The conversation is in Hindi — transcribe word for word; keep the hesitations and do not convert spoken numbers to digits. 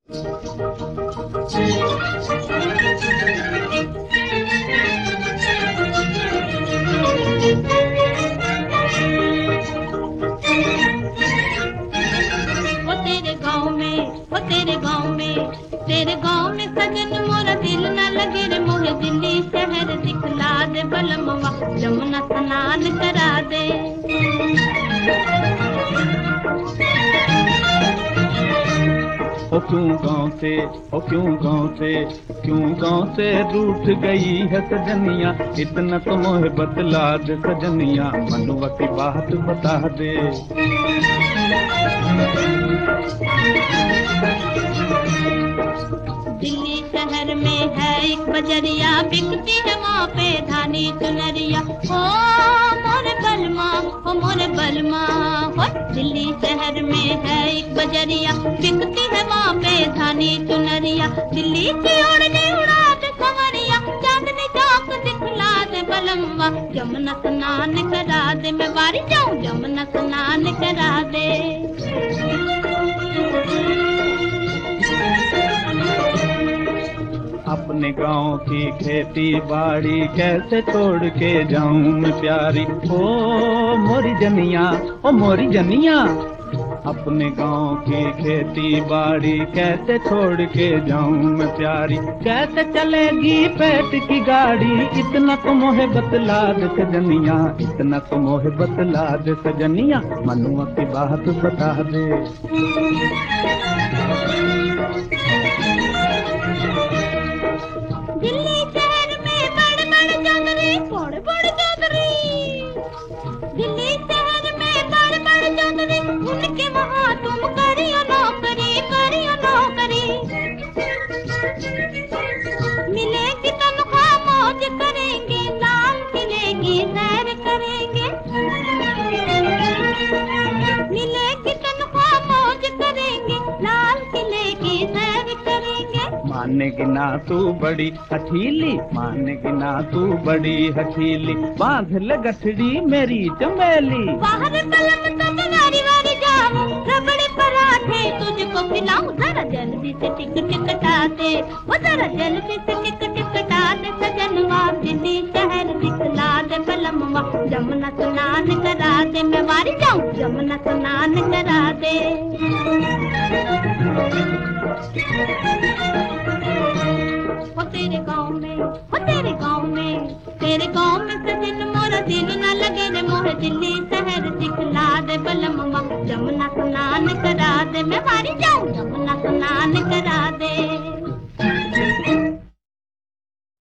तेरे गाँव में तेरे गाँव में सजन मोरा दिल न लगे रे मोहे दिल्ली शहर दिखला दे बलमवा जमुना स्नान करा दे। ओ क्यों गाँव से ओ क्यों गाँव से क्यों गाँव से रूठ गई है सजनिया इतना तो मोहे बतला दे सजनिया मनुआ की बात बता दे। दिल्ली शहर में है एक बजरिया बिकती है वहाँ पे धानी चुनरिया ओ मोरे बलमा ओ मोरे बलमा हो। दिल्ली शहर में है एक बजरिया बिकती है वहाँ पे धानी चुनरिया दिल्ली की ओढ़नी उड़ा दे सवरिया चांदनी चौक दिखला दे बलमवा जमुना स्नान करा दे मैं बारी जाऊँ जमुना स्नान करा दे। अपने गाँव की खेती बाड़ी कैसे छोड़ के जाऊं मैं प्यारी ओ मोरी जनिया ओ मोरी जनिया। अपने गाँव की खेती बाड़ी कैसे छोड़ के जाऊं मैं प्यारी कैसे चलेगी पेट की गाड़ी इतना तो मोहे बतला दे सजनिया इतना तो मोहे बतला दे सजनिया मनुआ की बात बता दे। दिल्ली शहर में बड़े बड़े चौधरी बड़े बड़े चौधरी दिल्ली शहर में बड़े बड़े चौधरी उनके वहाँ तुम करियो नौकरी करियो नौकरी मिलेगी तनख्वाह मौज करेंगे लाल किले की सैर करेंगे मिलेगी तनख्वाह मौज करेंगे लाल किले की सैर करेंगे। मानेगी ना तू बड़ी हठीली मानेगी ना तू बड़ी हठीली बांध ले गठड़ी मेरी चमेली बाहर कलम तो नारी वारी जाऊं रबड़ी पराठे तुझको खिलाऊं जरा जल्दी से टिक टिकटा दे वो जरा जल्दी से टिक टिकटा दे सजनवा दिल्ली शहर दिखला दे बलमवा जमुना स्नान करा दे मैं वारी जाऊं जमुना स्नान करा दे।